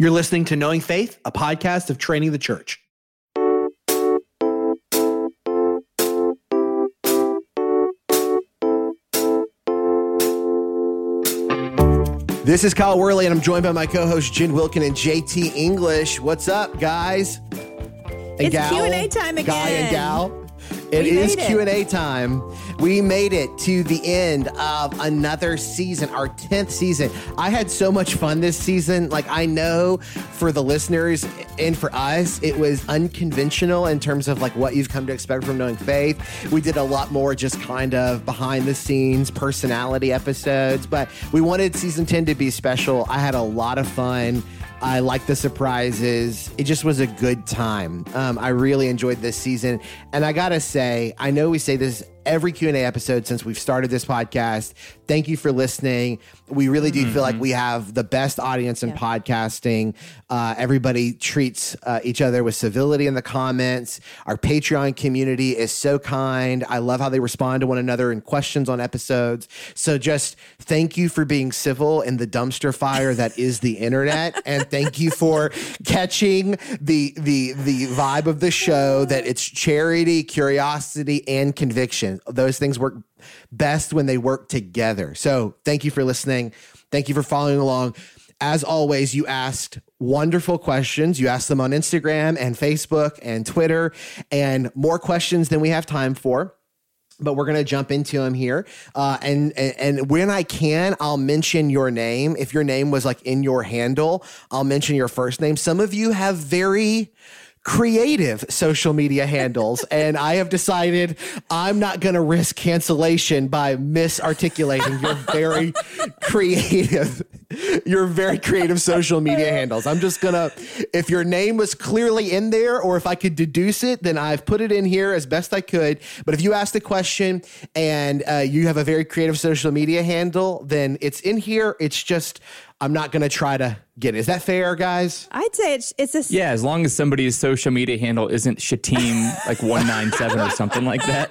You're listening to Knowing Faith, a podcast of Training the Church. This is Kyle Worley, and I'm joined by my co-hosts Jen Wilkin and JT English. What's up, guys? It's Q&A time again. Guy and gal. It is Q&A time. We made it to the end of another season, our 10th season. I had so much fun this season. Like, I know for the listeners and for us, it was unconventional in terms of like what you've come to expect from Knowing Faith. We did a lot more just kind of behind the scenes personality episodes, but we wanted season 10 to be special. I had a lot of fun. I like the surprises. It just was a good time. I really enjoyed this season. And I got to say, I know we say this every Q&A episode since we've started this podcast. Thank you for listening. We really do feel like we have the best audience in podcasting. Everybody treats each other with civility in the comments. Our Patreon community is so kind. I love how they respond to one another in questions on episodes. So just thank you for being civil in the dumpster fire that is the internet. And thank you for catching the vibe of the show, that it's charity, curiosity, and conviction. Those things work best when they work together. So thank you for listening. Thank you for following along. As always, you asked wonderful questions. You asked them on Instagram and Facebook and Twitter, and more questions than we have time for. But we're going to jump into them here. And when I can, I'll mention your name. If your name was like in your handle, I'll mention your first name. Some of you have very creative social media handles, and I have decided I'm not going to risk cancellation by misarticulating your very creative social media handles. I'm just going to, if your name was clearly in there, or if I could deduce it, then I've put it in here as best I could. But if you asked a question and you have a very creative social media handle, then it's in here. It's just, I'm not going to try to get it. Is that fair, guys? I'd say it's a... Yeah, as long as somebody's social media handle isn't Shatim like 197 or something like that.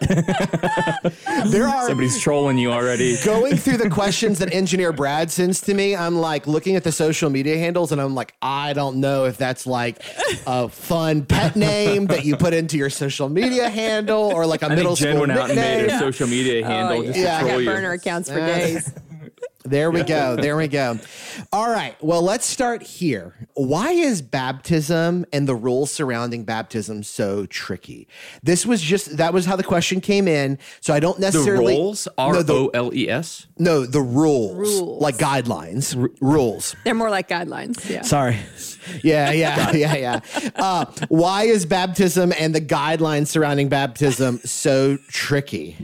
Somebody's trolling you already. Going through the questions that Engineer Brad sends to me, I'm like looking at the social media handles, and I'm like, I don't know if that's like a fun pet name that you put into your social media handle, or like a middle school nickname. Jen went out and made a social media handle just to troll I got you. burner accounts for days. There we go. There we go. All right. Well, let's start here. Why is baptism and the rules surrounding baptism so tricky? That was how the question came in. So I don't necessarily... The rules? R-O-L-E-S? No, the rules. Like guidelines. Rules. They're more like guidelines. Yeah. Sorry. Yeah. Why is baptism and the guidelines surrounding baptism so tricky?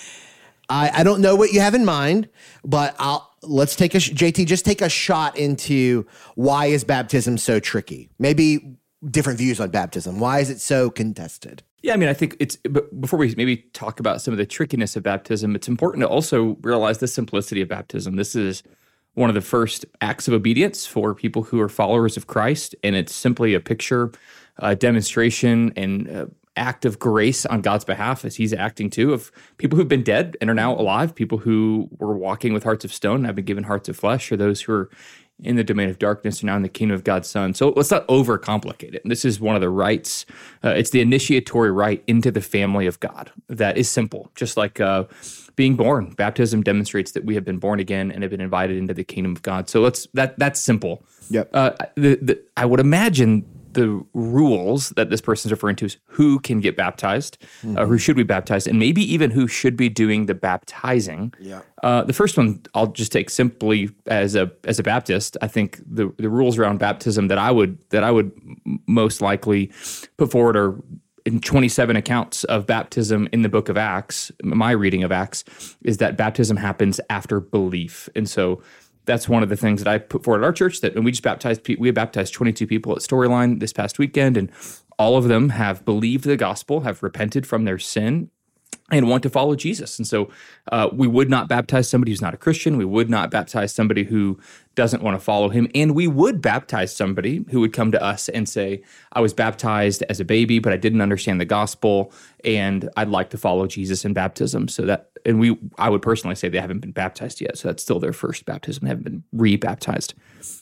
I don't know what you have in mind, but let's take JT, just take a shot into why is baptism so tricky? Maybe different views on baptism. Why is it so contested? Yeah, I mean, I think but before we maybe talk about some of the trickiness of baptism, it's important to also realize the simplicity of baptism. This is one of the first acts of obedience for people who are followers of Christ, and it's simply a picture, demonstration, and act of grace on God's behalf, as he's acting too, of people who've been dead and are now alive, people who were walking with hearts of stone and have been given hearts of flesh, or those who are in the domain of darkness and now in the kingdom of God's Son. So let's not overcomplicate it. And this is one of the rites. It's the initiatory rite into the family of God that is simple, just like being born. Baptism demonstrates that we have been born again and have been invited into the kingdom of God. So that's simple. Yep. I would imagine the rules that this person's referring to is who can get baptized, who should be baptized, and maybe even who should be doing the baptizing. Yeah. The first one I'll just take simply as a Baptist. I think the rules around baptism that I would most likely put forward are in 27 accounts of baptism in the book of Acts. My reading of Acts is that baptism happens after belief, and so that's one of the things that I put forward at our church, that when we had baptized 22 people at Storyline this past weekend, and all of them have believed the gospel, have repented from their sin, and want to follow Jesus. And so we would not baptize somebody who's not a Christian. We would not baptize somebody who doesn't want to follow him. And we would baptize somebody who would come to us and say, I was baptized as a baby, but I didn't understand the gospel, and I'd like to follow Jesus in baptism. So that, and I would personally say they haven't been baptized yet. So that's still their first baptism. They haven't been re-baptized.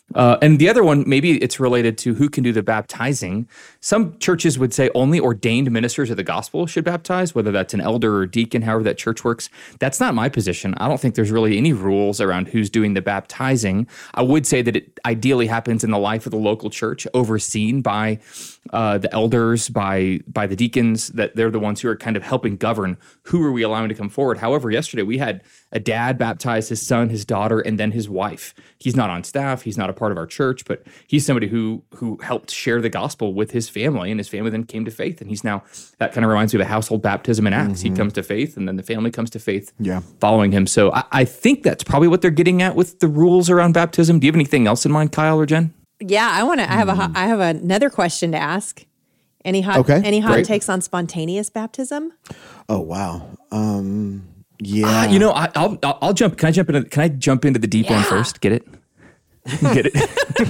And the other one, maybe it's related to who can do the baptizing. Some churches would say only ordained ministers of the gospel should baptize, whether that's an elder or deacon, however that church works. That's not my position. I don't think there's really any rules around who's doing the baptizing. I would say that it ideally happens in the life of the local church, overseen by the elders, by the deacons, that they're the ones who are kind of helping govern who are we allowing to come forward. However, yesterday we had a dad baptize his son, his daughter, and then his wife. He's not on staff. He's not a part of our church, but he's somebody who helped share the gospel with his family, and his family then came to faith. And he's now, that kind of reminds me of a household baptism in Acts. He comes to faith, and then the family comes to faith following him. So I think that's probably what they're getting at with the rules around baptism. Do you have anything else in mind, Kyle or Jen? Yeah, I have another question to ask. Any hot takes on spontaneous baptism? Oh wow. Yeah. I'll jump. Can I jump into the deep end first? Get it? Get it?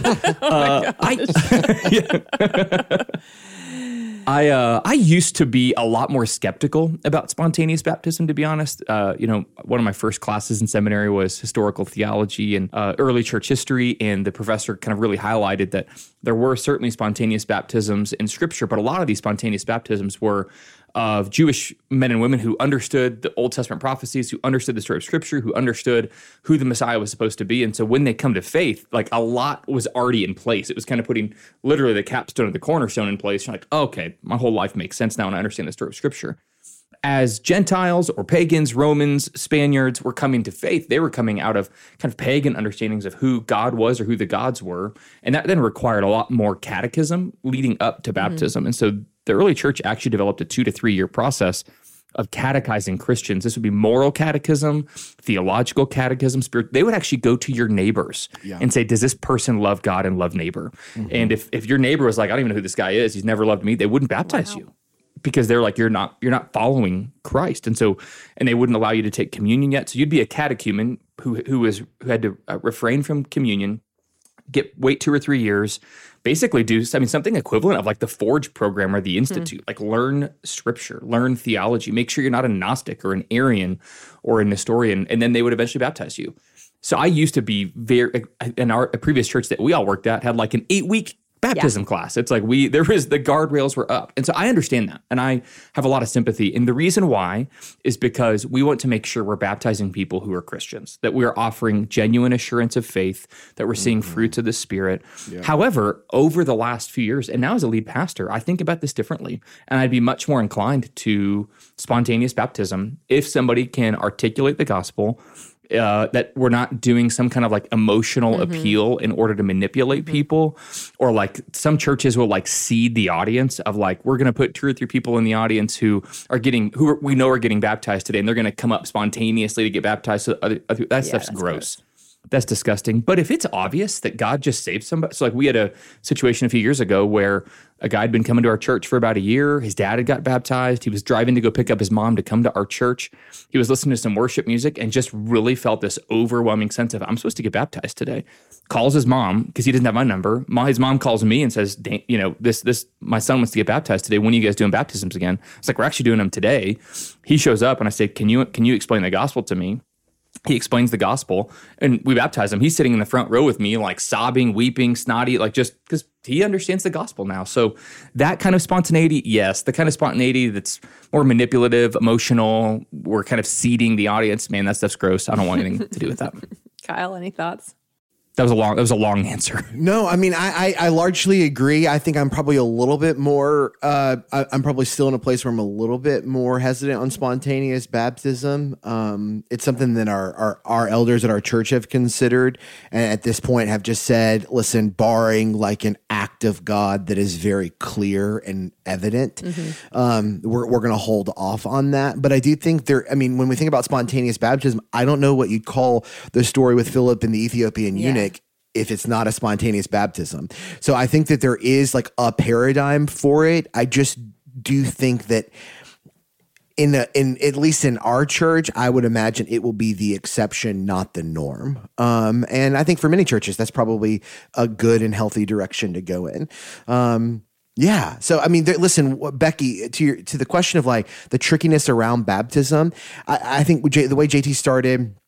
I used to be a lot more skeptical about spontaneous baptism, to be honest. One of my first classes in seminary was historical theology and early church history, and the professor kind of really highlighted that there were certainly spontaneous baptisms in Scripture, but a lot of these spontaneous baptisms were of Jewish men and women who understood the Old Testament prophecies, who understood the story of Scripture, who understood who the Messiah was supposed to be. And so when they come to faith, like a lot was already in place. It was kind of putting literally the capstone of the cornerstone in place. You're like, oh, okay, my whole life makes sense now and I understand the story of Scripture. As Gentiles or pagans, Romans, Spaniards were coming to faith, they were coming out of kind of pagan understandings of who God was or who the gods were. And that then required a lot more catechism leading up to baptism. And so the early church actually developed a 2 to 3 year process of catechizing Christians. This would be moral catechism, theological catechism, They would actually go to your neighbors and say, does this person love God and love neighbor? And if your neighbor was like, I don't even know who this guy is, he's never loved me, they wouldn't baptize you. Because they're like, you're not following Christ. And they wouldn't allow you to take communion yet. So you'd be a catechumen who had to refrain from communion, wait 2 or 3 years, basically do something equivalent of like the Forge program or the Institute, like learn Scripture, learn theology, make sure you're not a Gnostic or an Arian or a Nestorian, and then they would eventually baptize you. So I used to be in our previous church that we all worked at had like an 8-week baptism class. It's like the guardrails were up. And so I understand that. And I have a lot of sympathy. And the reason why is because we want to make sure we're baptizing people who are Christians, that we are offering genuine assurance of faith, that we're seeing fruits of the Spirit. Yeah. However, over the last few years, and now as a lead pastor, I think about this differently. And I'd be much more inclined to spontaneous baptism if somebody can articulate the gospel, that we're not doing some kind of like emotional appeal in order to manipulate people, or like some churches will like seed the audience of like, we're going to put 2 or 3 people in the audience who we know are getting baptized today, and they're going to come up spontaneously to get baptized. So that stuff's gross. That's disgusting. But if it's obvious that God just saved somebody, so like we had a situation a few years ago where a guy had been coming to our church for about a year. His dad had got baptized. He was driving to go pick up his mom to come to our church. He was listening to some worship music and just really felt this overwhelming sense of, I'm supposed to get baptized today. Calls his mom because he doesn't have my number. His mom calls me and says, this my son wants to get baptized today. When are you guys doing baptisms again? It's like, we're actually doing them today. He shows up and I say, can you explain the gospel to me? He explains the gospel and we baptize him. He's sitting in the front row with me, like sobbing, weeping, snotty, like just because he understands the gospel now. So that kind of spontaneity, yes. The kind of spontaneity that's more manipulative, emotional, we're kind of seeding the audience. Man, that stuff's gross. I don't want anything to do with that. Kyle, any thoughts? That was a long answer. No, I mean, I largely agree. I think I'm probably a little bit more, I'm probably still in a place where I'm a little bit more hesitant on spontaneous baptism. It's something that our elders at our church have considered, and at this point have just said, listen, barring like an act of God that is very clear and evident, we're going to hold off on that. But I do think when we think about spontaneous baptism, I don't know what you'd call the story with Philip and the Ethiopian eunuch if it's not a spontaneous baptism. So I think that there is like a paradigm for it. I just do think that in at least in our church, I would imagine it will be the exception, not the norm. And I think for many churches, that's probably a good and healthy direction to go in. Yeah. So, I mean, listen, Becky, to the question of like the trickiness around baptism, I think the way JT started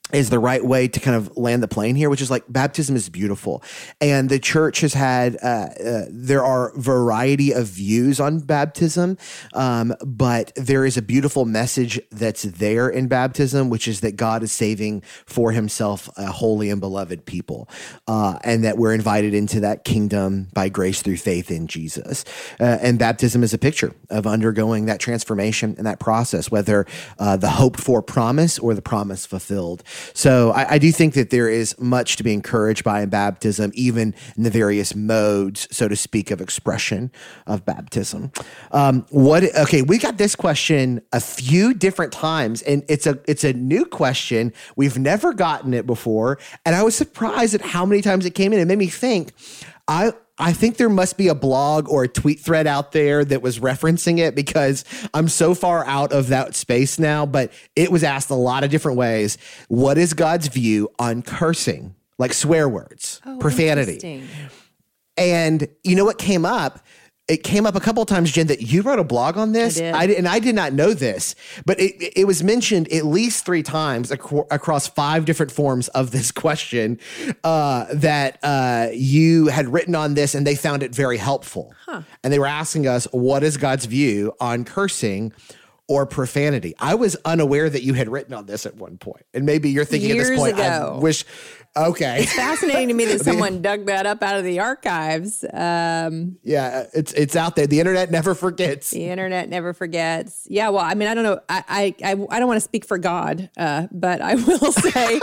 is the right way to kind of land the plane here, which is like baptism is beautiful. And the church has had, there are variety of views on baptism, but there is a beautiful message that's there in baptism, which is that God is saving for himself a holy and beloved people, and that we're invited into that kingdom by grace through faith in Jesus. And baptism is a picture of undergoing that transformation and that process, whether the hoped for promise or the promise fulfilled. So I do think that there is much to be encouraged by in baptism, even in the various modes, so to speak, of expression of baptism. Okay, we got this question a few different times, and it's a new question. We've never gotten it before, and I was surprised at how many times it came in. It made me think, I think there must be a blog or a tweet thread out there that was referencing it, because I'm so far out of that space now, but it was asked a lot of different ways. What is God's view on cursing, like swear words, profanity? And you know what came up? It came up a couple of times, Jen, that you wrote a blog on this. I did not know this, but it was mentioned at least 3 times across 5 different forms of this question that you had written on this, and they found it very helpful. And they were asking us, what is God's view on cursing or profanity? I was unaware that you had written on this at one point. And maybe you're thinking Years at this point, ago. I wish... Okay. It's fascinating to me that someone dug that up out of the archives. Yeah, it's out there. The internet never forgets. The internet never forgets. Yeah, well, I mean, I don't know. I don't want to speak for God, but I will say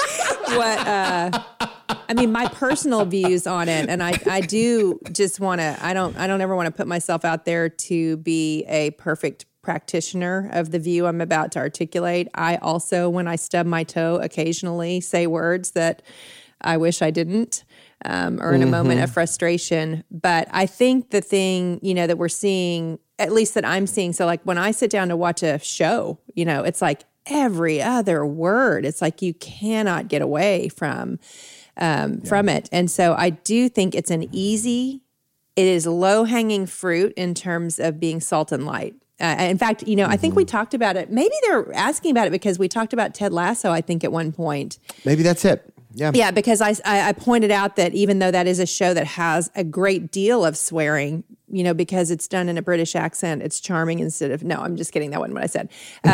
my personal views on it. And I do just want to, I don't ever want to put myself out there to be a perfect practitioner of the view I'm about to articulate. I also, when I stub my toe, occasionally say words that I wish I didn't, or in a moment of frustration. But I think the thing, that we're seeing, at least that I'm seeing, so like when I sit down to watch a show, it's like every other word. It's like you cannot get away from it. And so I do think it is low-hanging fruit in terms of being salt and light. In fact, I think we talked about it. Maybe they're asking about it because we talked about Ted Lasso, I think, at one point. Maybe that's it. Yeah. Yeah, because I pointed out that even though that is a show that has a great deal of swearing, because it's done in a British accent, it's charming instead of, no, I'm just kidding. That wasn't what I said.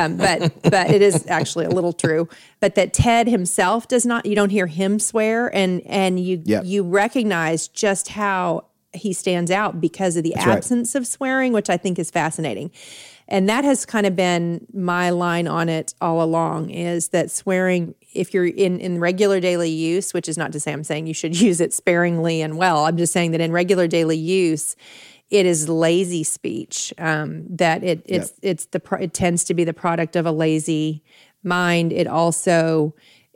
But it is actually a little true. But that Ted himself you don't hear him swear, and you recognize just how he stands out because of the absence of swearing, which I think is fascinating. And that has kind of been my line on it all along, is that swearing, if you're in regular daily use, which is not to say I'm saying you should use it sparingly and well, I'm just saying that in regular daily use, it is lazy speech, that it tends to be the product of a lazy mind. It also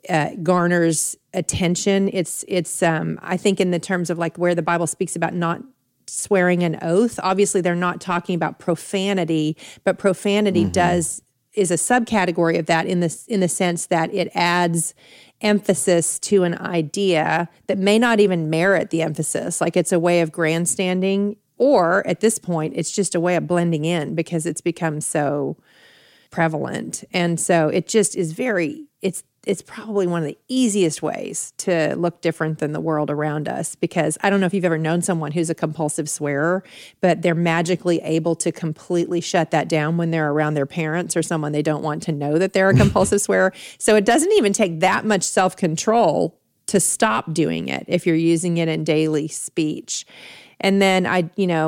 garners attention. It's I think in the terms of like where the Bible speaks about not swearing an oath, obviously they're not talking about profanity, but profanity is a subcategory of that in the sense that it adds emphasis to an idea that may not even merit the emphasis. Like it's a way of grandstanding, or at this point, it's just a way of blending in because it's become so prevalent. And so it just is it's probably one of the easiest ways to look different than the world around us, because I don't know if you've ever known someone who's a compulsive swearer, but they're magically able to completely shut that down when they're around their parents or someone they don't want to know that they're a compulsive swearer. So it doesn't even take that much self-control to stop doing it if you're using it in daily speech. And then I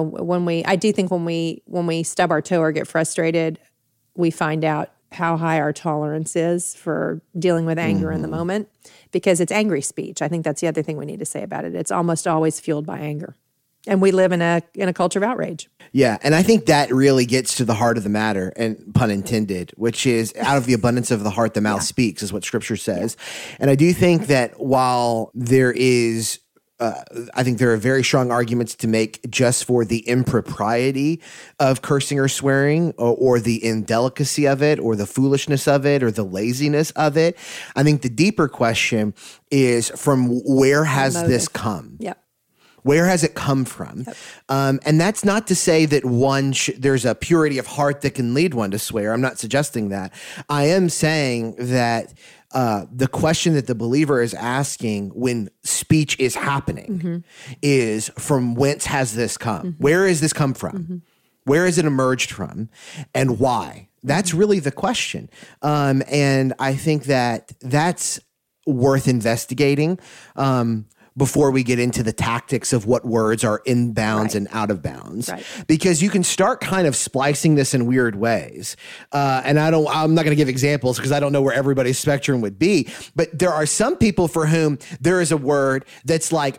do think when we stub our toe or get frustrated, we find out how high our tolerance is for dealing with anger in the moment, because it's angry speech. I think that's the other thing we need to say about it. It's almost always fueled by anger. And we live in a culture of outrage. Yeah, and I think that really gets to the heart of the matter, and pun intended, which is out of the abundance of the heart, the mouth speaks, is what Scripture says. Yeah. And I do think that while there is I think there are very strong arguments to make just for the impropriety of cursing or swearing, or the indelicacy of it, or the foolishness of it, or the laziness of it. I think the deeper question is, from where has this come? Yep. Where has it come from? And that's not to say that there's a purity of heart that can lead one to swear. I'm not suggesting that. I am saying that the question that the believer is asking when speech is happening is, from whence has this come? Where has this come from? Where has it emerged from? And why? That's really the question. And I think that that's worth investigating before we get into the tactics of what words are in bounds and out of bounds. Because you can start kind of splicing this in weird ways. And I'm not going to give examples because I don't know where everybody's spectrum would be. But there are some people for whom there is a word that's like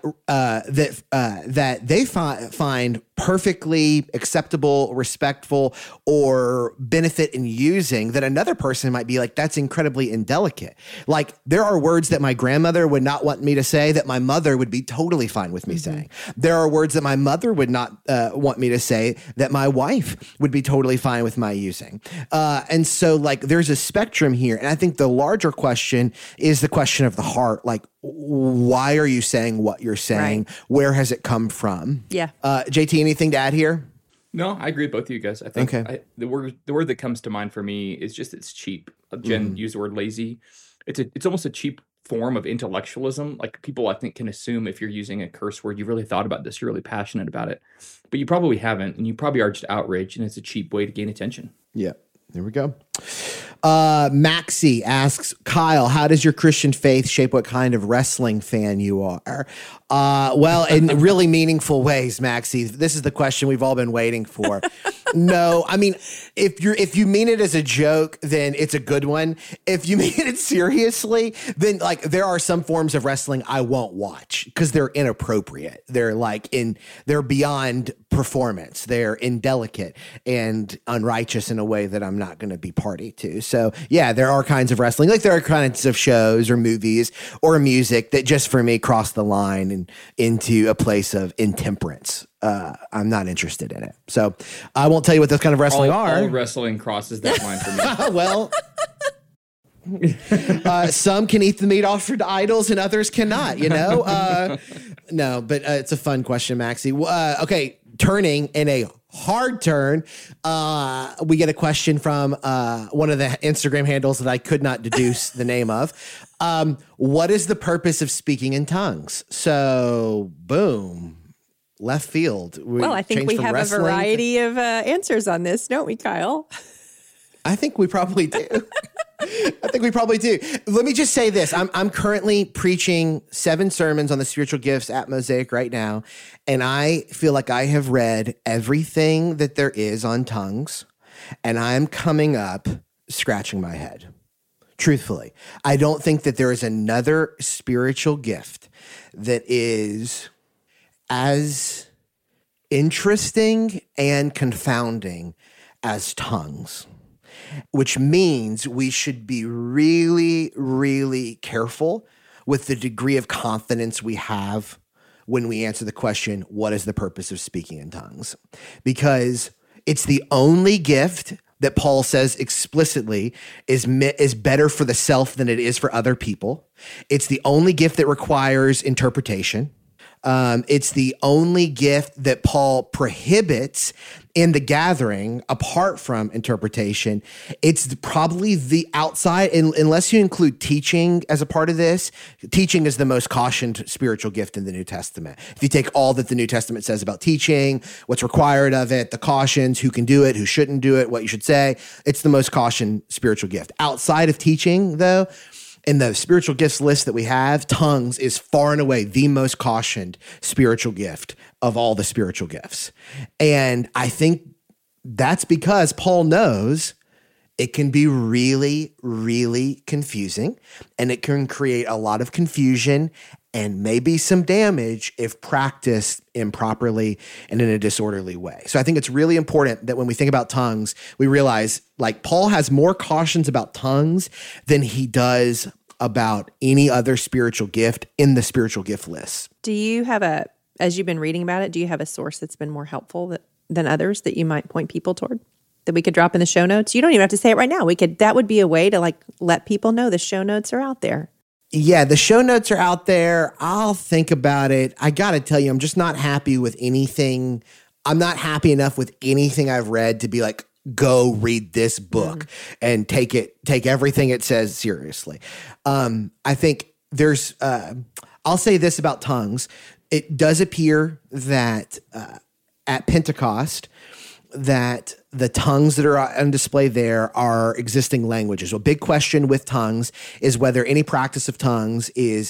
that they find perfectly acceptable, respectful, or benefit in using, that another person might be like, that's incredibly indelicate. Like, there are words that my grandmother would not want me to say that my mother would be totally fine with me saying. There are words that my mother would not want me to say that my wife would be totally fine with my using. And so, like, there's a spectrum here. And I think the larger question is the question of the heart. Like, why are you saying what you're saying? Where has it come from? Yeah. JT, anything to add here? No, I agree with both of you guys. I think the word that comes to mind for me is just it's cheap. Jen used the word lazy. It's almost a cheap form of intellectualism. Like, people, I think, can assume if you're using a curse word, you really thought about this, you're really passionate about it, but you probably haven't, and you probably are just outraged, and it's a cheap way to gain attention. Yeah, there we go. Maxie asks, Kyle, how does your Christian faith shape what kind of wrestling fan you are? Well, in really meaningful ways, Maxie. This is the question we've all been waiting for. No, I mean, if you mean it as a joke, then it's a good one. If you mean it seriously, then, like, there are some forms of wrestling I won't watch because they're inappropriate. They're beyond performance. They're indelicate and unrighteous in a way that I'm not going to be party to. So yeah, there are kinds of wrestling, like there are kinds of shows or movies or music that just for me cross the line and into a place of intemperance. I'm not interested in it. So I won't tell you what those kind of wrestling are. All wrestling crosses that line for me. Well, some can eat the meat offered to idols and others cannot, No, but it's a fun question, Maxie. Okay, turning in a hard turn, we get a question from one of the Instagram handles that I could not deduce the name of. What is the purpose of speaking in tongues? So, boom. Left field. Well, I think we have a variety of answers on this, don't we, Kyle? I think we probably do. Let me just say this. I'm currently preaching 7 sermons on the spiritual gifts at Mosaic right now, and I feel like I have read everything that there is on tongues, and I'm coming up scratching my head. Truthfully, I don't think that there is another spiritual gift that is as interesting and confounding as tongues, which means we should be really, really careful with the degree of confidence we have when we answer the question, what is the purpose of speaking in tongues? Because it's the only gift that Paul says explicitly is better for the self than it is for other people. It's the only gift that requires interpretation. It's the only gift that Paul prohibits in the gathering apart from interpretation. It's probably the outside, unless you include teaching as a part of this. Teaching is the most cautioned spiritual gift in the New Testament. If you take all that the New Testament says about teaching, what's required of it, the cautions, who can do it, who shouldn't do it, what you should say, it's the most cautioned spiritual gift. Outside of teaching, though, in the spiritual gifts list that we have, tongues is far and away the most cautioned spiritual gift of all the spiritual gifts. And I think that's because Paul knows it can be really, really confusing, and it can create a lot of confusion and maybe some damage if practiced improperly and in a disorderly way. So I think it's really important that when we think about tongues, we realize, like, Paul has more cautions about tongues than he does about any other spiritual gift in the spiritual gift list. Do you have as you've been reading about it, do you have a source that's been more helpful than others that you might point people toward that we could drop in the show notes? You don't even have to say it right now. That would be a way to, like, let people know the show notes are out there. Yeah, the show notes are out there. I'll think about it. I got to tell you, I'm just not happy with anything. I'm not happy enough with anything I've read to be like, go read this book and take everything it says seriously. I think there's, I'll say this about tongues. It does appear that at Pentecost, that the tongues that are on display there are existing languages. A big question with tongues is whether any practice of tongues is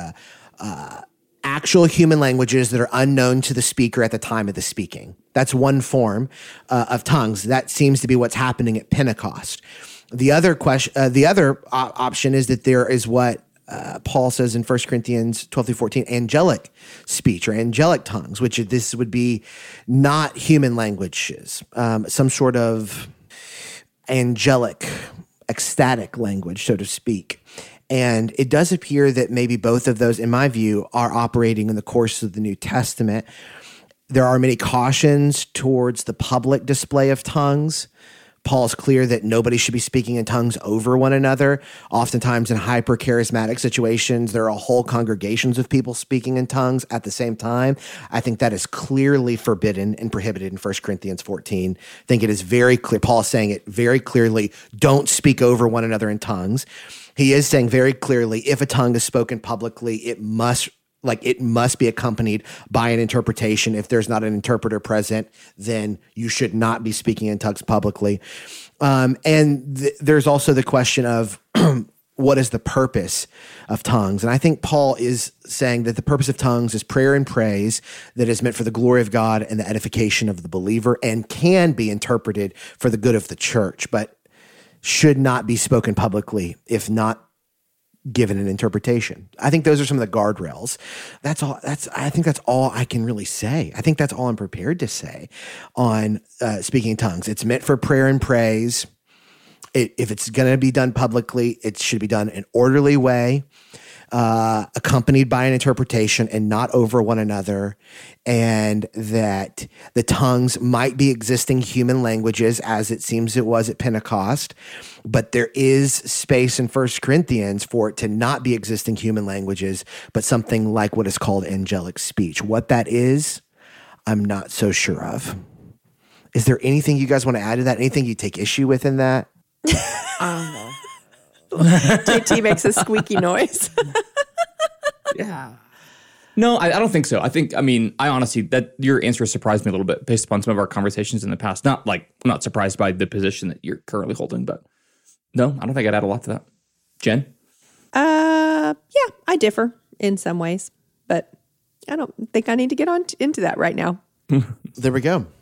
actual human languages that are unknown to the speaker at the time of the speaking. That's one form of tongues. That seems to be what's happening at Pentecost. The other option is that there is what Paul says in 1 Corinthians 12-14, angelic speech or angelic tongues, which this would be not human languages, some sort of angelic, ecstatic language, so to speak. And it does appear that maybe both of those, in my view, are operating in the course of the New Testament. There are many cautions towards the public display of tongues. Paul's clear that nobody should be speaking in tongues over one another. Oftentimes in hyper-charismatic situations, there are whole congregations of people speaking in tongues at the same time. I think that is clearly forbidden and prohibited in 1 Corinthians 14. I think it is very clear. Paul is saying it very clearly, don't speak over one another in tongues. He is saying very clearly, if a tongue is spoken publicly, it must be accompanied by an interpretation. If there's not an interpreter present, then you should not be speaking in tongues publicly. There's also the question of what is the purpose of tongues? And I think Paul is saying that the purpose of tongues is prayer and praise that is meant for the glory of God and the edification of the believer and can be interpreted for the good of the church, but should not be spoken publicly if not given an interpretation. I think those are some of the guardrails. I think that's all I can really say. I think that's all I'm prepared to say on speaking in tongues. It's meant for prayer and praise. If it's going to be done publicly, it should be done in an orderly way, accompanied by an interpretation and not over one another, and that the tongues might be existing human languages as it seems it was at Pentecost, but there is space in 1 Corinthians for it to not be existing human languages, but something like what is called angelic speech. What that is, I'm not so sure of. Is there anything you guys want to add to that? Anything you take issue with in that? JT makes a squeaky noise. Yeah. No, I don't think so. I honestly, that your answer surprised me a little bit based upon some of our conversations in the past. I'm not surprised by the position that you're currently holding, but no, I don't think I'd add a lot to that. Jen? Yeah, I differ in some ways, but I don't think I need to get into that right now. There we go.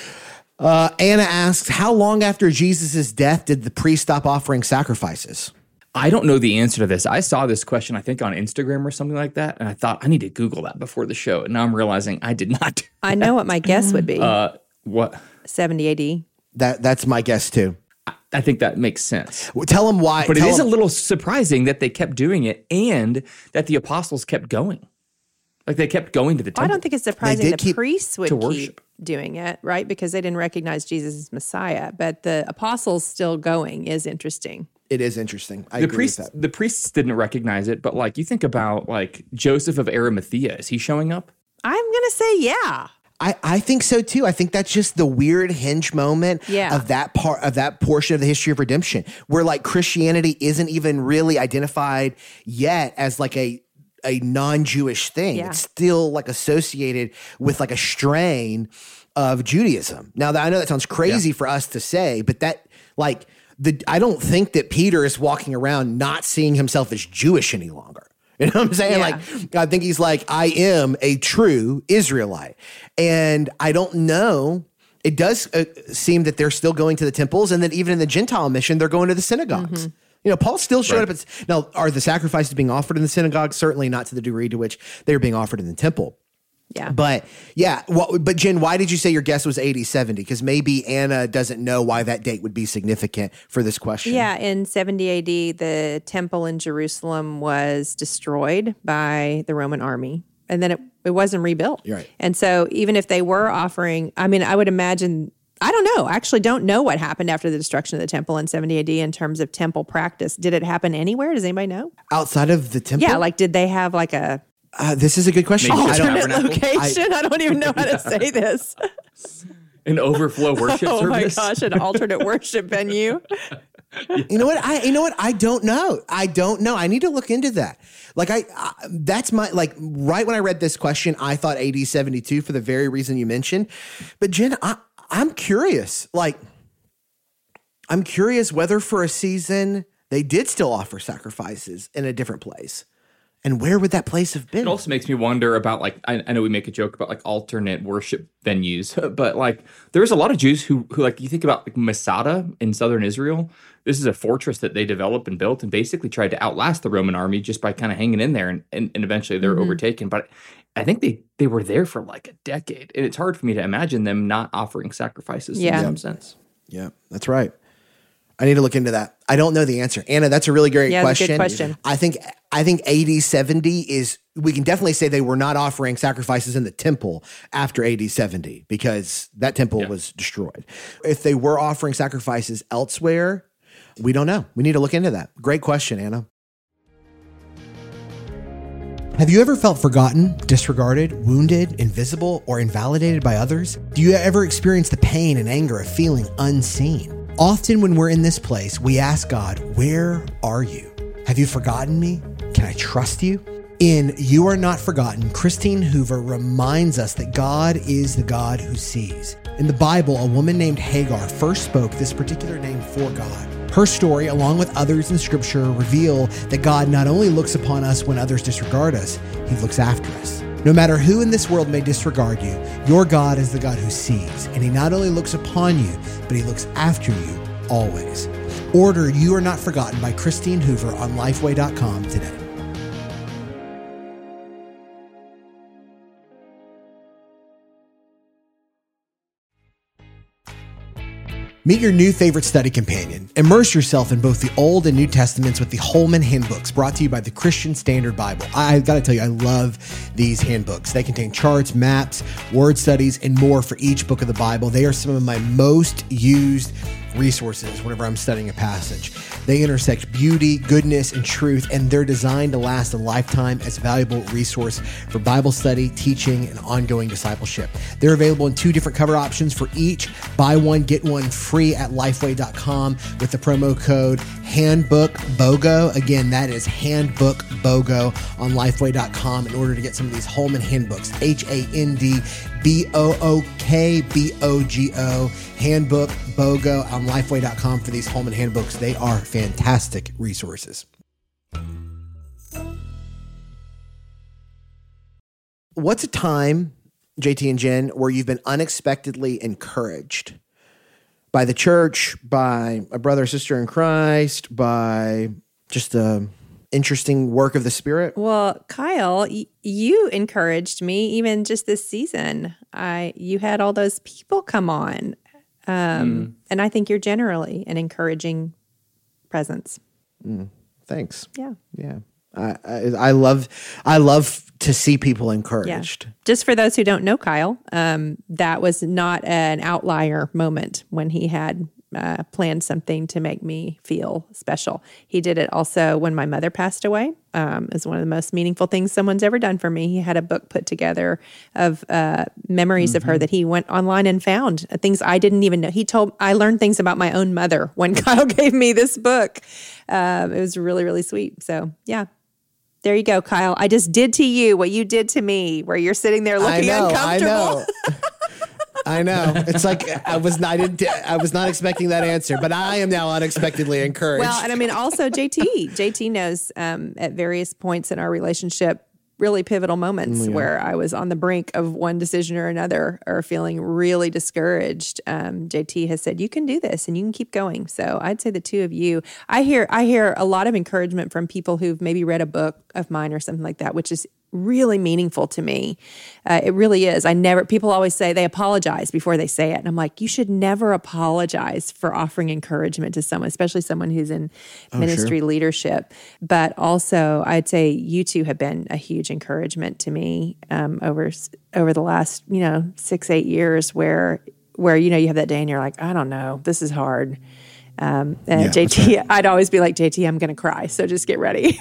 Anna asks, how long after Jesus' death did the priest stop offering sacrifices? I don't know the answer to this. I saw this question, I think, on Instagram or something like that, and I thought, I need to Google that before the show, and now I'm realizing I did not. I know what my guess would be. What? 70 AD. That's my guess, too. I think that makes sense. Well, tell them why. But it is a little surprising that they kept doing it and that the apostles kept going. Like, they kept going to the temple. I don't think it's surprising the priests would keep doing it, right? Because they didn't recognize Jesus as Messiah. But the apostles still going is interesting. It is interesting. I agree with that. The priests didn't recognize it, but you think about Joseph of Arimathea. Is he showing up? I'm going to say yeah. I think so too. I think that's just the weird hinge moment of that portion of the history of redemption, where Christianity isn't even really identified yet as a non-Jewish thing. Yeah. It's still associated with a strain of Judaism. Now, I know that sounds crazy for us to say, but that I don't think that Peter is walking around not seeing himself as Jewish any longer. You know what I'm saying? Yeah. I think he's I am a true Israelite. And I don't know. It does seem that they're still going to the temples, and that even in the Gentile mission, they're going to the synagogues. Mm-hmm. Paul still showed up. Now, are the sacrifices being offered in the synagogue? Certainly not to the degree to which they were being offered in the temple. Yeah. But Jen, why did you say your guess was 80, 70? Because maybe Anna doesn't know why that date would be significant for this question. Yeah. In 70 AD, the temple in Jerusalem was destroyed by the Roman army, and then it wasn't rebuilt. You're right. And so even if they were offering, I would imagine I don't know. I actually don't know what happened after the destruction of the temple in 70 AD in terms of temple practice. Did it happen anywhere? Does anybody know? Outside of the temple? Yeah, like did they have like a this is a good question. alternate location? I don't even know how to say this. An overflow worship Oh my service? gosh, an alternate worship venue. You know what? I don't know. I need to look into that. Like that's my, like, right when I read this question, I thought AD 72 for the very reason you mentioned. But Jen, I'm curious. Like, I'm curious whether for a season they did still offer sacrifices in a different place. And where would that place have been? It also makes me wonder about, like, I know we make a joke about like alternate worship venues, but like there's a lot of Jews who like, you think about like Masada in southern Israel. This is a fortress that they developed and built and basically tried to outlast the Roman army just by kind of hanging in there, and eventually they're overtaken. But I think they were there for like a decade, and it's hard for me to imagine them not offering sacrifices in some sense. Yeah, that's right. I need to look into that. I don't know the answer. Anna, that's a really great question. That's a good question. I think AD 70 is, we can definitely say they were not offering sacrifices in the temple after AD 70 because that temple was destroyed. If they were offering sacrifices elsewhere, we don't know. We need to look into that. Great question, Anna. Have you ever felt forgotten, disregarded, wounded, invisible, or invalidated by others? Do you ever experience the pain and anger of feeling unseen? Often when we're in this place, we ask God, where are you? Have you forgotten me? Can I trust you? In You Are Not Forgotten, Christine Hoover reminds us that God is the God who sees. In the Bible, a woman named Hagar first spoke this particular name for God. Her story, along with others in Scripture, reveal that God not only looks upon us when others disregard us, He looks after us. No matter who in this world may disregard you, your God is the God who sees, and He not only looks upon you, but He looks after you always. Order You Are Not Forgotten by Christine Hoover on Lifeway.com today. Meet your new favorite study companion. Immerse yourself in both the Old and New Testaments with the Holman Handbooks, brought to you by the Christian Standard Bible. I got to tell you, I love these handbooks. They contain charts, maps, word studies, and more for each book of the Bible. They are some of my most used resources whenever I'm studying a passage. They intersect beauty, goodness, and truth, and they're designed to last a lifetime as a valuable resource for Bible study, teaching, and ongoing discipleship. They're available in 2 different cover options for each. Buy one, get one free at Lifeway.com with the promo code HandbookBOGO. Again, that is HandbookBOGO on Lifeway.com in order to get some of these Holman Handbooks. HandbookBOGO. Handbook BOGO on Lifeway.com for these Holman Handbooks. They are fantastic resources. What's a time, JT and Jen, where you've been unexpectedly encouraged by the church, by a brother or sister in Christ, by just a interesting work of the Spirit? Well, Kyle, you encouraged me even just this season. You had all those people come on. And I think you're generally an encouraging presence. Thanks. Yeah. Yeah. I love to see people encouraged. Yeah. Just for those who don't know Kyle, that was not an outlier moment when he had planned something to make me feel special. He did it also when my mother passed away. It was one of the most meaningful things someone's ever done for me. He had a book put together of memories of her that he went online and found, things I didn't even know. I learned things about my own mother when Kyle gave me this book. It was really, really sweet. So yeah. There you go, Kyle. I just did to you what you did to me, where you're sitting there looking uncomfortable. I know. It's like I was not expecting that answer, but I am now unexpectedly encouraged. Well, and I mean, also JT knows at various points in our relationship, really pivotal moments where I was on the brink of one decision or another, or feeling really discouraged. JT has said, you can do this and you can keep going. So I'd say the two of you, I hear a lot of encouragement from people who've maybe read a book of mine or something like that, which is really meaningful to me. It really is. People always say they apologize before they say it. And I'm like, you should never apologize for offering encouragement to someone, especially someone who's in ministry leadership. But also I'd say you two have been a huge encouragement to me over the last, 6-8 years, where where, you know, you have that day and you're like, I don't know, this is hard. And JT, I'd always be like, JT, I'm going to cry. So just get ready.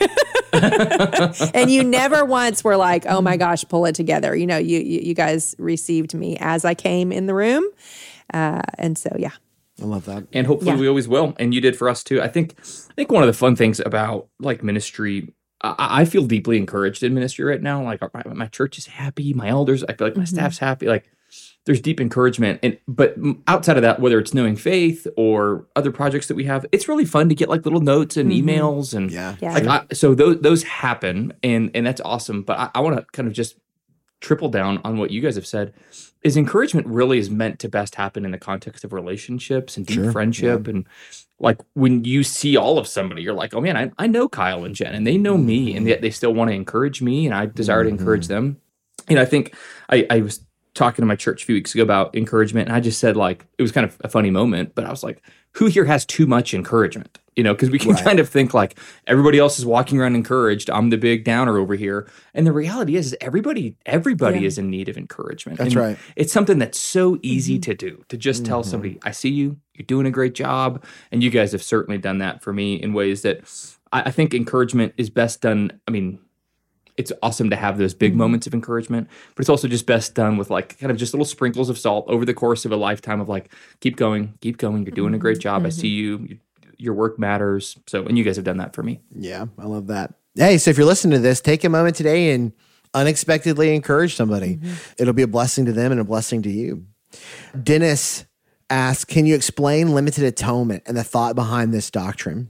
And you never once were like, oh my gosh, pull it together. You know, you guys received me as I came in the room. And so, yeah. I love that. And hopefully we always will. And you did for us too. I think one of the fun things about like ministry, I feel deeply encouraged in ministry right now. Like my church is happy. My elders, I feel like my staff's happy. Like there's deep encouragement. But outside of that, whether it's Knowing Faith or other projects that we have, it's really fun to get like little notes and emails. And so those happen and that's awesome. But I want to kind of just triple down on what you guys have said. Is encouragement really is meant to best happen in the context of relationships and deep friendship. And like when you see all of somebody, you're like, oh man, I know Kyle and Jen and they know me and yet they still want to encourage me and I desire to encourage them. And I think I was talking to my church a few weeks ago about encouragement and I just said like, it was kind of a funny moment, but I was like, who here has too much encouragement? You know, because we can kind of think like everybody else is walking around encouraged. I'm the big downer over here. And the reality is everybody is in need of encouragement. That's right. It's something that's so easy to do, to just tell somebody, I see you, you're doing a great job. And you guys have certainly done that for me in ways that I think encouragement is best done. I mean, it's awesome to have those big moments of encouragement, but it's also just best done with like kind of just little sprinkles of salt over the course of a lifetime of like, keep going. You're doing a great job. I see you. Your work matters. So, and you guys have done that for me. Yeah, I love that. Hey, so if you're listening to this, take a moment today and unexpectedly encourage somebody. It'll be a blessing to them and a blessing to you. Dennis asks, can you explain limited atonement and the thought behind this doctrine?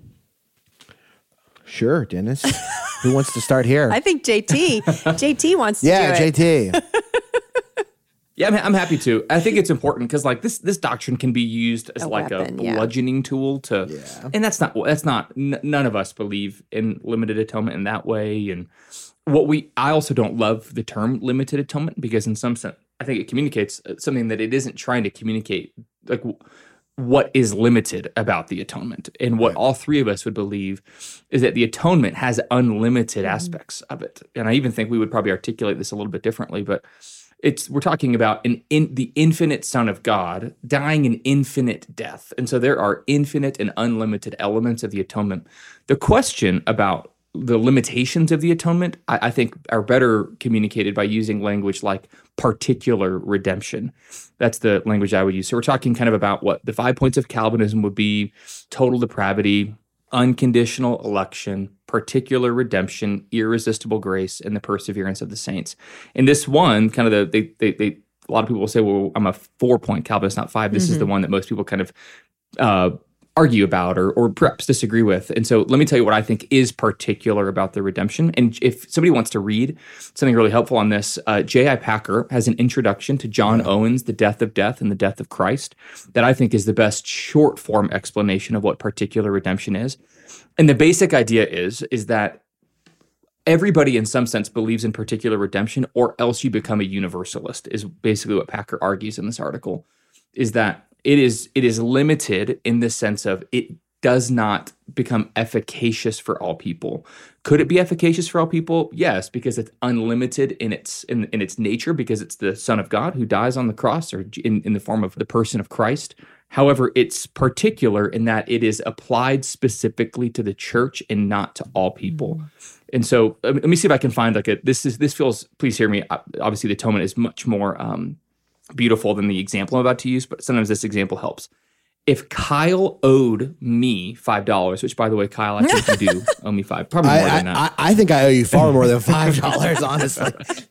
Sure, Dennis. Who wants to start here? I think JT wants to do it. Yeah, JT. Yeah, I'm happy to. I think it's important because like this doctrine can be used as like a bludgeoning tool to, and that's not. None of us believe in limited atonement in that way. And I also don't love the term limited atonement because in some sense, I think it communicates something that it isn't trying to communicate, like what is limited about the atonement. And what all three of us would believe is that the atonement has unlimited aspects of it. And I even think we would probably articulate this a little bit differently, but we're talking about the infinite Son of God dying an infinite death. And so there are infinite and unlimited elements of the atonement. The question about the limitations of the atonement, I think, are better communicated by using language like particular redemption. That's the language I would use. So we're talking kind of about what the 5 points of Calvinism would be: total depravity, unconditional election, particular redemption, irresistible grace, and the perseverance of the saints. And this one, kind of a lot of people will say, well, I'm a 4-point Calvinist, not 5. This is the one that most people kind of argue about or perhaps disagree with. And so let me tell you what I think is particular about the redemption. And if somebody wants to read something really helpful on this, J.I. Packer has an introduction to John Owen's The Death of Death and the Death of Christ that I think is the best short form explanation of what particular redemption is. And the basic idea is that everybody in some sense believes in particular redemption, or else you become a universalist, is basically what Packer argues in this article, is that it is limited in the sense of it does not become efficacious for all people. Could it be efficacious for all people? Yes, because it's unlimited in its nature, because it's the Son of God who dies on the cross, or in the form of the person of Christ. However, it's particular in that it is applied specifically to the church and not to all people. And so let me see if I can find this feels, please hear me. Obviously the atonement is much more beautiful than the example I'm about to use, but sometimes this example helps. If Kyle owed me $5, which by the way, Kyle, I think you do owe me $5, probably more than that. I think I owe you far more than $5, honestly.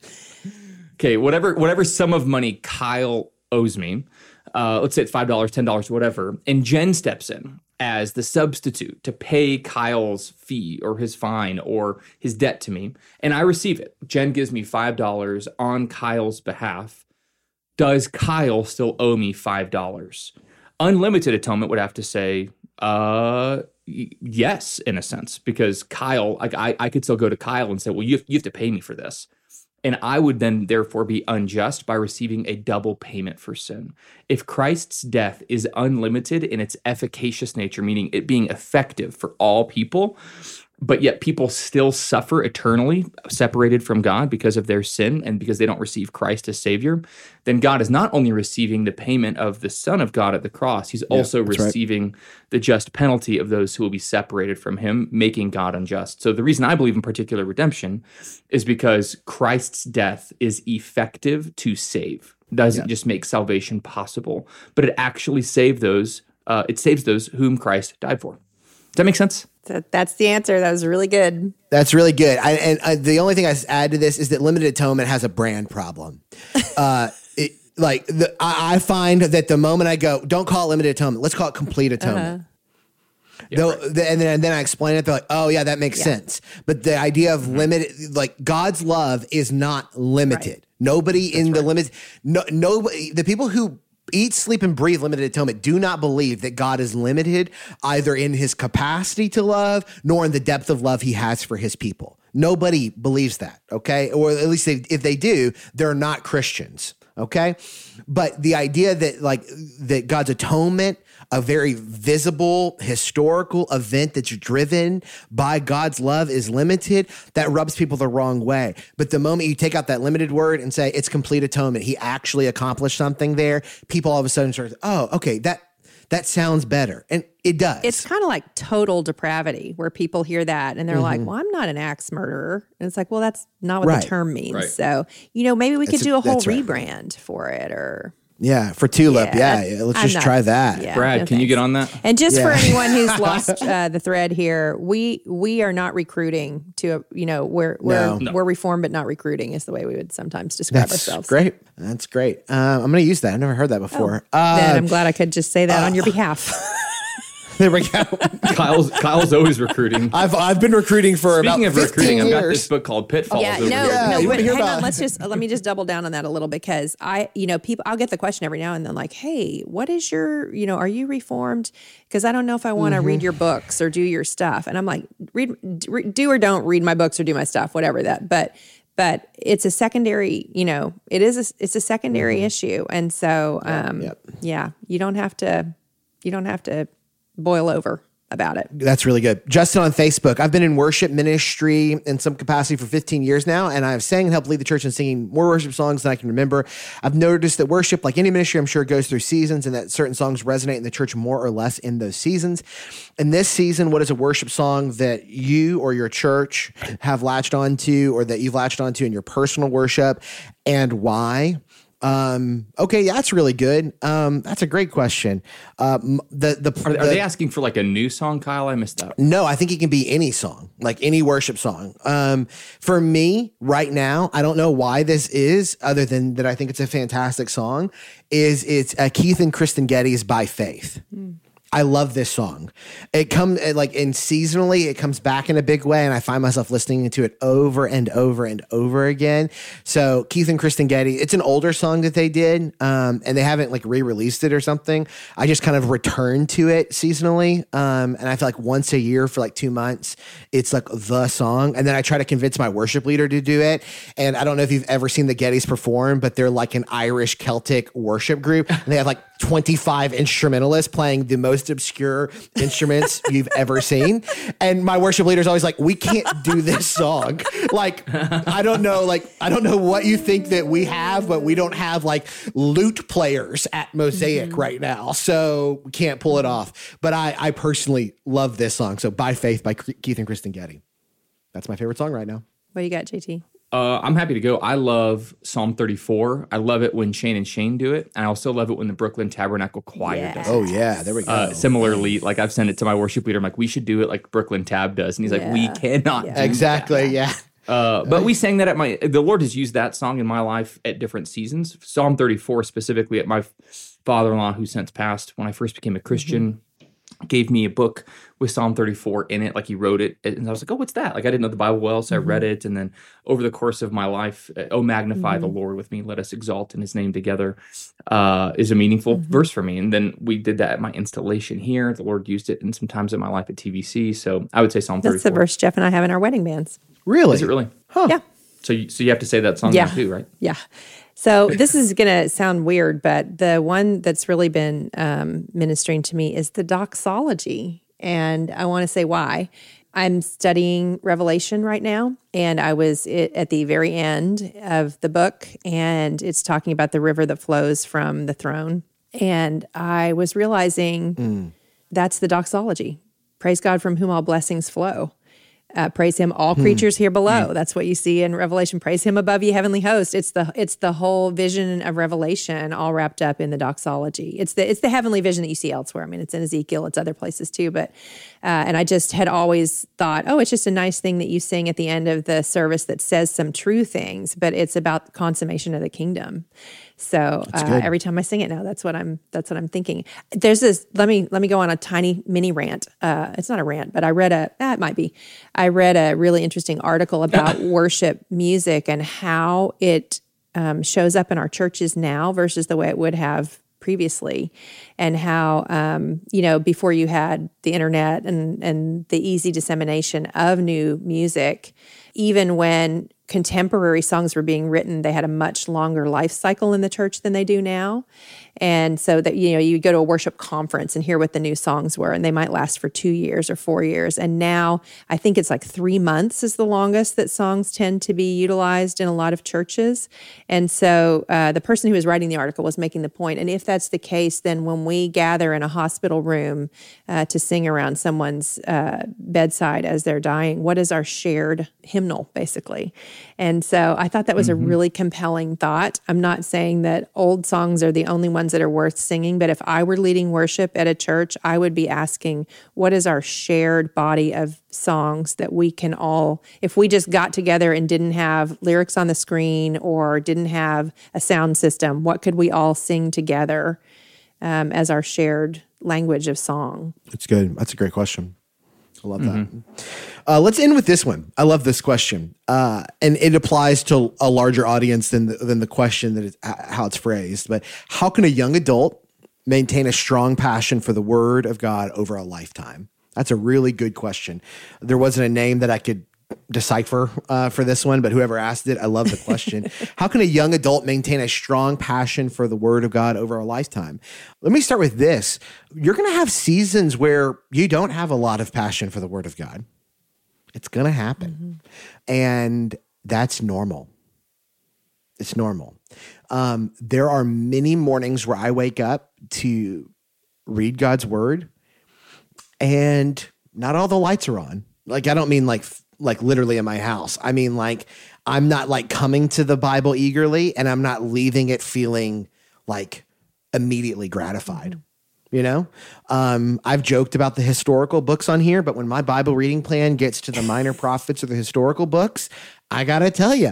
Okay, whatever sum of money Kyle owes me, let's say it's $5, $10, whatever, and Jen steps in as the substitute to pay Kyle's fee or his fine or his debt to me, and I receive it. Jen gives me $5 on Kyle's behalf. Does Kyle still owe me $5? Unlimited atonement would have to say, yes, in a sense, because Kyle, I could still go to Kyle and say, well, you have to pay me for this. And I would then therefore be unjust by receiving a double payment for sin. If Christ's death is unlimited in its efficacious nature, meaning it being effective for all people, but yet people still suffer eternally, separated from God because of their sin and because they don't receive Christ as Savior, then God is not only receiving the payment of the Son of God at the cross, he's also receiving the just penalty of those who will be separated from him, making God unjust. So the reason I believe in particular redemption is because Christ's death is effective to save. It doesn't just make salvation possible, but it actually saves those whom Christ died for. Does that make sense? That's the answer. That was really good. That's really good. The only thing I add to this is that limited atonement has a brand problem. I find that the moment I go, don't call it limited atonement, let's call it complete atonement. And then I explain it. They're like, "Oh yeah, that makes sense." But the idea of limited, like God's love, is not limited. Right. Nobody in the limit. Nobody. The people who eat, sleep, and breathe limited atonement do not believe that God is limited either in his capacity to love nor in the depth of love he has for his people. Nobody believes that, okay? Or at least if they do, they're not Christians, okay? But the idea that God's atonement, a very visible historical event that's driven by God's love, is limited, that rubs people the wrong way. But the moment you take out that limited word and say it's complete atonement, he actually accomplished something there, people all of a sudden start, oh, okay, that sounds better. And it does. It's kind of like total depravity where people hear that and they're like, well, I'm not an axe murderer. And it's like, well, that's not what the term means. Right. So, maybe we could do a whole rebrand for it or... Yeah, for Tulip. Yeah, let's just try that. Yeah, Brad, can you get on that? And just for anyone who's lost the thread here, we are not recruiting to, we're reformed but not recruiting is the way we would sometimes describe ourselves. That's great. I'm going to use that. I've never heard that before. Then I'm glad I could just say that on your behalf. There we go. Kyle's always recruiting. I've been recruiting for Speaking about 15 of recruiting, years. I've got this book called Pitfalls. But hang on, let me just double down on that a little because I'll get the question every now and then like, hey, what is your, are you reformed? Because I don't know if I want to read your books or do your stuff. And I'm like, do or don't read my books or do my stuff, whatever that. But it's a secondary, it's a secondary issue. And so, you don't have to boil over about it. That's really good. Justin on Facebook. I've been in worship ministry in some capacity for 15 years now, and I've sang and helped lead the church in singing more worship songs than I can remember. I've noticed that worship, like any ministry, I'm sure goes through seasons and that certain songs resonate in the church more or less in those seasons. In this season, what is a worship song that you or your church have latched onto or that you've latched onto in your personal worship, and why? Okay, that's really good. That's a great question. Are they asking for like a new song, Kyle? I missed that. No, I think it can be any song, like any worship song. For me right now, I don't know why this is, other than that I think it's a fantastic song. It's Keith and Kristen Getty's "By Faith." I love this song. It comes seasonally, it comes back in a big way, and I find myself listening to it over and over and over again. So Keith and Kristen Getty, it's an older song that they did, and they haven't re-released it or something. I just kind of return to it seasonally, and I feel like once a year for 2 months, it's like the song. And then I try to convince my worship leader to do it. And I don't know if you've ever seen the Gettys perform, but they're like an Irish Celtic worship group, and they have 25 instrumentalists playing the most obscure instruments you've ever seen. And my worship leader is always like, we can't do this song. I don't know what you think that we have, but we don't have lute players at Mosaic right now. So we can't pull it off. But I personally love this song. So By Faith by Keith and Kristen Getty. That's my favorite song right now. What do you got, JT? I'm happy to go. I love Psalm 34. I love it when Shane and Shane do it. And I also love it when the Brooklyn Tabernacle Choir does it. Oh, yeah. There we go. Similarly, I've sent it to my worship leader. I'm like, we should do it like Brooklyn Tab does. And he's like, we cannot do exactly, that. But we sang that the Lord has used that song in my life at different seasons. Psalm 34 specifically at my father-in-law who since passed when I first became a Christian. Gave me a book with Psalm 34 in it, he wrote it. And I was like, oh, what's that? I didn't know the Bible well, so I read it. And then over the course of my life, oh, magnify the Lord with me. Let us exalt in his name together is a meaningful verse for me. And then we did that at my installation here. The Lord used it in some times in my life at TVC. So I would say Psalm 34. That's the verse Jeff and I have in our wedding bands. Really? Is it really? Huh. Yeah. So you have to say that song now too, right? Yeah. So this is going to sound weird, but the one that's really been ministering to me is the doxology. And I want to say why. I'm studying Revelation right now, and I was at the very end of the book, and it's talking about the river that flows from the throne. And I was realizing that's the doxology. Praise God from whom all blessings flow. Praise him, all creatures here below. That's what you see in Revelation. Praise him above ye heavenly host. It's the whole vision of Revelation all wrapped up in the doxology. It's the heavenly vision that you see elsewhere. I mean, it's in Ezekiel, it's other places too. But and I just had always thought, oh, it's just a nice thing that you sing at the end of the service that says some true things, but it's about the consummation of the kingdom. So every time I sing it now, that's what I'm thinking. There's this. Let me go on a tiny mini rant. It's not a rant, but I read it might be. I read a really interesting article about worship music and how it shows up in our churches now versus the way it would have previously, and how before you had the internet and the easy dissemination of new music, even when contemporary songs were being written, they had a much longer life cycle in the church than they do now. And so that, you go to a worship conference and hear what the new songs were, and they might last for 2 years or 4 years. And now I think it's like 3 months is the longest that songs tend to be utilized in a lot of churches. And so the person who was writing the article was making the point, and if that's the case, then when we gather in a hospital room to sing around someone's bedside as they're dying, what is our shared hymnal, basically? And so I thought that was a really compelling thought. I'm not saying that old songs are the only ones that are worth singing, but if I were leading worship at a church, I would be asking, what is our shared body of songs that we can all, if we just got together and didn't have lyrics on the screen or didn't have a sound system, what could we all sing together as our shared language of song? It's good. That's a great question. I love that. Let's end with this one. I love this question. And it applies to a larger audience than the question that is how it's phrased. But how can a young adult maintain a strong passion for the word of God over a lifetime? That's a really good question. There wasn't a name that I could decipher for this one, but whoever asked it, I love the question. How can a young adult maintain a strong passion for the word of God over a lifetime? Let me start with this. You're going to have seasons where you don't have a lot of passion for the word of God. It's going to happen. And that's normal. It's normal. There are many mornings where I wake up to read God's word and not all the lights are on. Like, I don't mean like literally in my house. I mean, like, I'm not like coming to the Bible eagerly, and I'm not leaving it feeling like immediately gratified. You know, I've joked about the historical books on here, but when my Bible reading plan gets to the minor prophets or the historical books, I gotta tell you,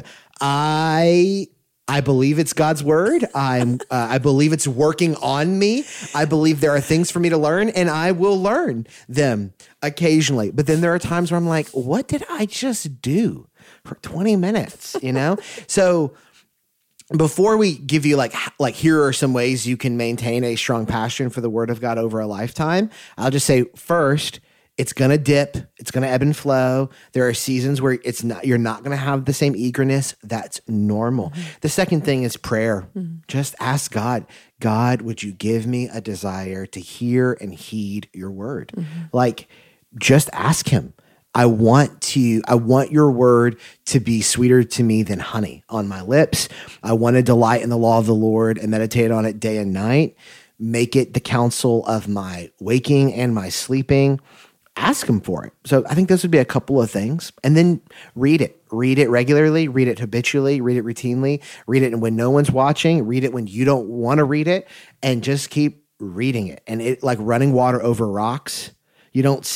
I believe it's God's word. I believe it's working on me. I believe there are things for me to learn, and I will learn them occasionally. But then there are times where I'm like, what did I just do for 20 minutes? You know? So before we give you like here are some ways you can maintain a strong passion for the word of God over a lifetime, I'll just say first, it's going to dip. It's going to ebb and flow. There are seasons where you're not going to have the same eagerness. That's normal. The second thing is prayer. Just ask God, would you give me a desire to hear and heed your word? Like, just ask him. I want your word to be sweeter to me than honey on my lips. I want to delight in the law of the Lord and meditate on it day and night. Make it the counsel of my waking and my sleeping. Ask him for it. So I think those would be a couple of things. And then read it. Read it regularly. Read it habitually. Read it routinely. Read it when no one's watching. Read it when you don't want to read it. And just keep reading it. And it, like running water over rocks, you don't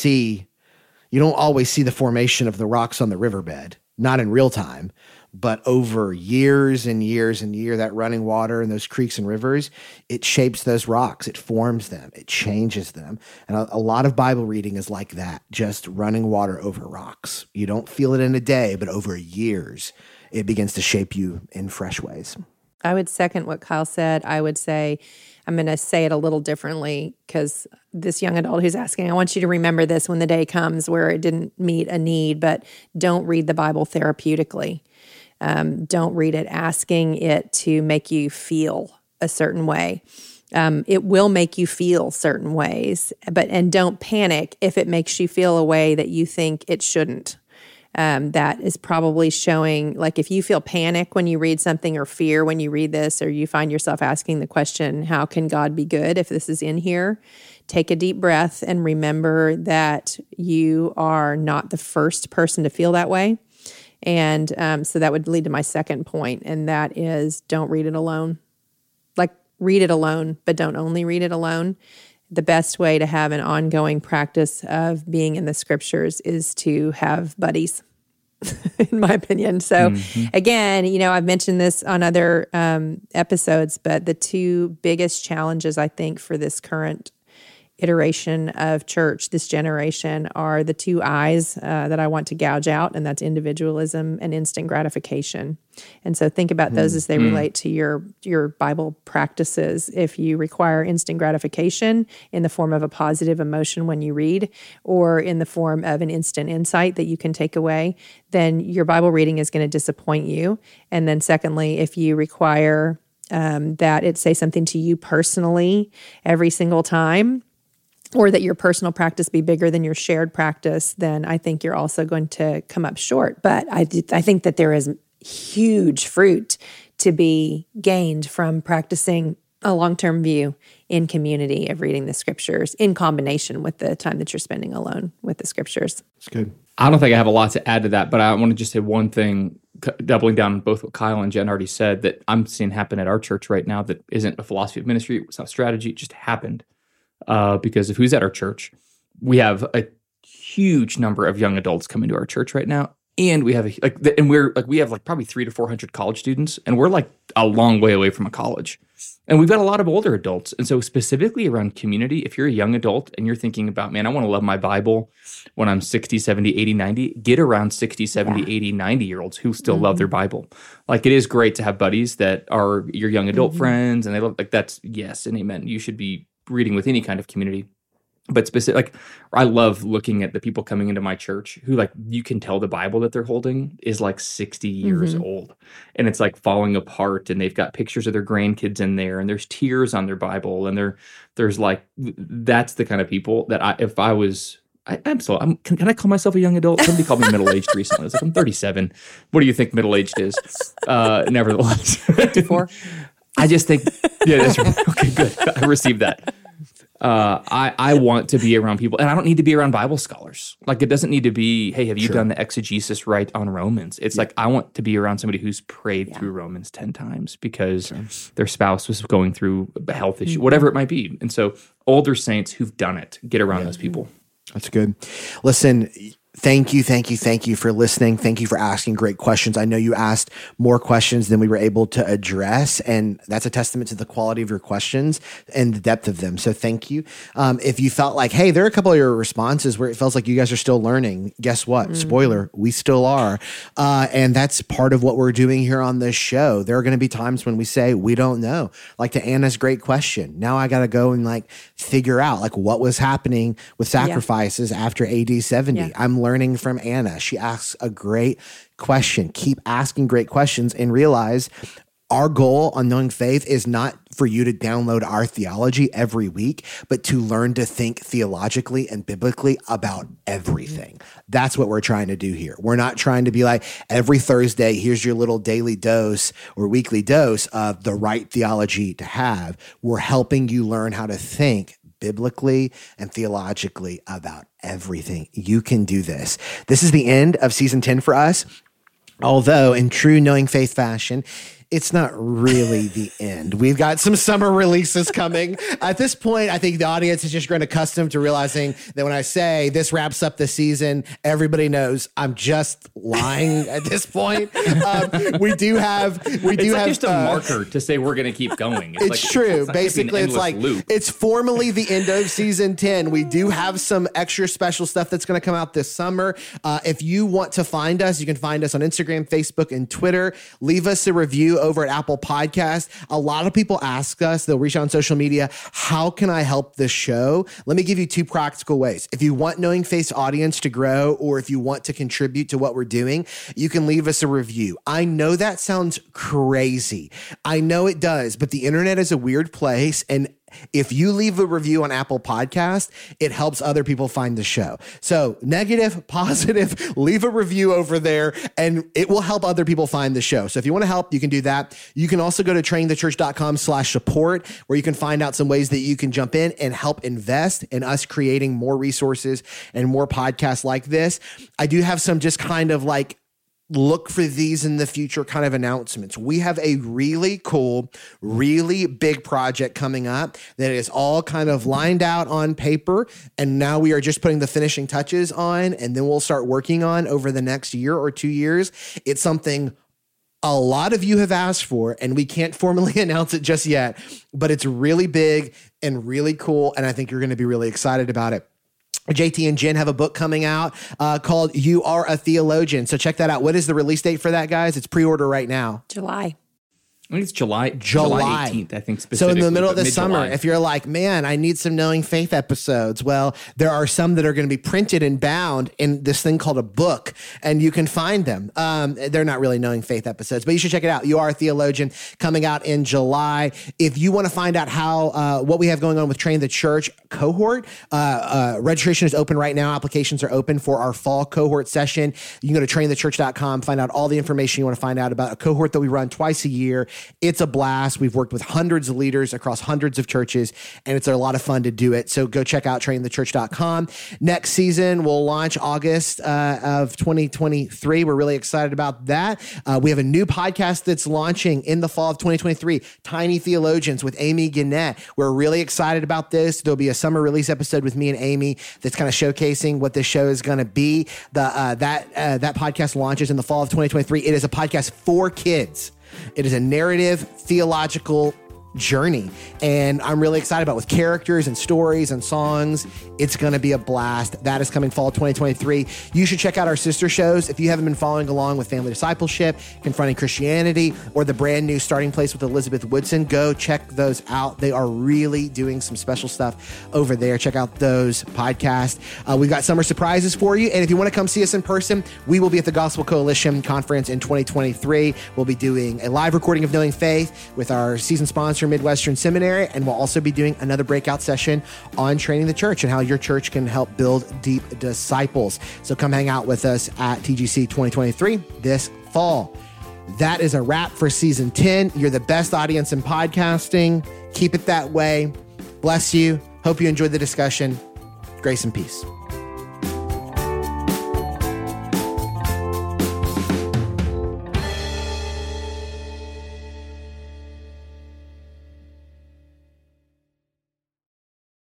always see the formation of the rocks on the riverbed. Not in real time. But over years and years and years, that running water and those creeks and rivers, it shapes those rocks. It forms them. It changes them. And a lot of Bible reading is like that, just running water over rocks. You don't feel it in a day, but over years, it begins to shape you in fresh ways. I would second what Kyle said. I would say, I'm going to say it a little differently because this young adult who's asking, I want you to remember this when the day comes where it didn't meet a need, but don't read the Bible therapeutically. Don't read it asking it to make you feel a certain way. It will make you feel certain ways, and don't panic if it makes you feel a way that you think it shouldn't. That is probably showing, like if you feel panic when you read something or fear when you read this, or you find yourself asking the question, how can God be good if this is in here? Take a deep breath and remember that you are not the first person to feel that way. And so that would lead to my second point, and that is don't read it alone. Like read it alone, but don't only read it alone. The best way to have an ongoing practice of being in the scriptures is to have buddies, in my opinion. So again, I've mentioned this on other episodes, but the two biggest challenges I think for this current iteration of church, this generation, are the two eyes that I want to gouge out, and that's individualism and instant gratification. And so think about those as they relate to your Bible practices. If you require instant gratification in the form of a positive emotion when you read, or in the form of an instant insight that you can take away, then your Bible reading is going to disappoint you. And then secondly, if you require that it say something to you personally every single time, or that your personal practice be bigger than your shared practice, then I think you're also going to come up short. But I think that there is huge fruit to be gained from practicing a long-term view in community of reading the scriptures in combination with the time that you're spending alone with the scriptures. That's good. I don't think I have a lot to add to that, but I want to just say one thing, doubling down on both what Kyle and Jen already said, that I'm seeing happen at our church right now that isn't a philosophy of ministry, it's not strategy, it just happened. Because of who's at our church. We have a huge number of young adults coming to our church right now, and we have we have probably 300 to 400 college students, and we're like a long way away from a college. And we've got a lot of older adults. And so specifically around community, if you're a young adult and you're thinking about, man, I want to love my Bible when I'm 60, 70, 80, 90, get around 60, 70, 80, 90-year-olds who still love their Bible. Like, it is great to have buddies that are your young adult friends, and they love, that's yes and amen. You should be reading with any kind of community. But specific, I love looking at the people coming into my church who, you can tell the Bible that they're holding is 60 years old, and it's falling apart, and they've got pictures of their grandkids in there, and there's tears on their Bible, and there's that's the kind of people that can I call myself a young adult? Somebody called me middle-aged recently. I was I'm 37. What do you think middle-aged is? Nevertheless. 54. I just think, yeah, that's right. Okay, good. I received that. I want to be around people, and I don't need to be around Bible scholars. It doesn't need to be, hey, have you done the exegesis right on Romans? It's I want to be around somebody who's prayed through Romans 10 times because their spouse was going through a health issue, whatever it might be. And so older saints who've done it, get around those people. That's good. Listen, thank you for listening. Thank you for asking great questions. I know you asked more questions than we were able to address, and that's a testament to the quality of your questions and the depth of them. So thank you. If you felt like, hey, there are a couple of your responses where it feels like you guys are still learning, guess what? Spoiler, we still are. And that's part of what we're doing here on this show. There are going to be times when we say, we don't know. Like to Anna's great question. Now I got to go and figure out what was happening with sacrifices after AD 70. Yeah. I'm learning from Anna. She asks a great question. Keep asking great questions and realize our goal on Knowing Faith is not for you to download our theology every week, but to learn to think theologically and biblically about everything. That's what we're trying to do here. We're not trying to be every Thursday, here's your little daily dose or weekly dose of the right theology to have. We're helping you learn how to think biblically and theologically about everything. You can do this. This is the end of season 10 for us. Although in true Knowing Faith fashion, it's not really the end. We've got some summer releases coming. At this point, I think the audience is just grown accustomed to realizing that when I say this wraps up the season, everybody knows I'm just lying at this point. We do have just a marker to say we're going to keep going. It's true. It's basically, it's loop. It's formally the end of season 10. We do have some extra special stuff that's going to come out this summer. If you want to find us, you can find us on Instagram, Facebook, and Twitter. Leave us a review over at Apple Podcast. A lot of people ask us, they'll reach out on social media, how can I help this show? Let me give you two practical ways. If you want Knowing Faith's audience to grow, or if you want to contribute to what we're doing, you can leave us a review. I know that sounds crazy. I know it does, but the internet is a weird place, and If you leave a review on Apple Podcast, it helps other people find the show. So negative, positive, leave a review over there and it will help other people find the show. So if you want to help, you can do that. You can also go to trainingthechurch.com/support where you can find out some ways that you can jump in and help invest in us creating more resources and more podcasts like this. I do have some just kind of like look for these in the future kind of announcements. We have a really cool, really big project coming up that is all kind of lined out on paper. And now we are just putting the finishing touches on, and then we'll start working on over the next year or 2 years. It's something a lot of you have asked for, and we can't formally announce it just yet, but it's really big and really cool. And I think you're going to be really excited about it. JT and Jen have a book coming out called You Are a Theologian. So check that out. What is the release date for that, guys? It's pre-order right now. July. I think it's July 18th, I think, specifically. So in the middle of the summer, mid-July. if you're like, man, I need some Knowing Faith episodes. Well, there are some that are going to be printed and bound in this thing called a book, and you can find them. They're not really Knowing Faith episodes, but you should check it out. You Are a Theologian, coming out in July. If you want to find out how what we have going on with Train the Church cohort, registration is open right now. Applications are open for our fall cohort session. You can go to trainthechurch.com, find out all the information you want to find out about a cohort that we run twice a year. It's a blast. We've worked with hundreds of leaders across hundreds of churches, and it's a lot of fun to do it. So go check out trainthechurch.com. Next season will launch August of 2023. We're really excited about that. We have a new podcast that's launching in the fall of 2023, Tiny Theologians with Amy Gannett. We're really excited about this. There'll be a summer release episode with me and Amy that's kind of showcasing what this show is going to be. That podcast launches in the fall of 2023. It is a podcast for kids. It is a narrative, theological journey, and I'm really excited about it, with characters and stories and songs. It's going to be a blast. That is coming fall 2023. You should check out our sister shows. If you haven't been following along with Family Discipleship, Confronting Christianity, or the brand new Starting Place with Elizabeth Woodson, go check those out. They are really doing some special stuff over there. Check out those podcasts. We've got summer surprises for you, and if you want to come see us in person, we will be at the Gospel Coalition Conference in 2023. We'll be doing a live recording of Knowing Faith with our season sponsor, Midwestern Seminary, and we'll also be doing another breakout session on training the church and how your church can help build deep disciples. So come hang out with us at TGC 2023 this fall. That is a wrap for season 10. You're the best audience in podcasting. Keep it that way. Bless you. Hope you enjoyed the discussion. Grace and peace.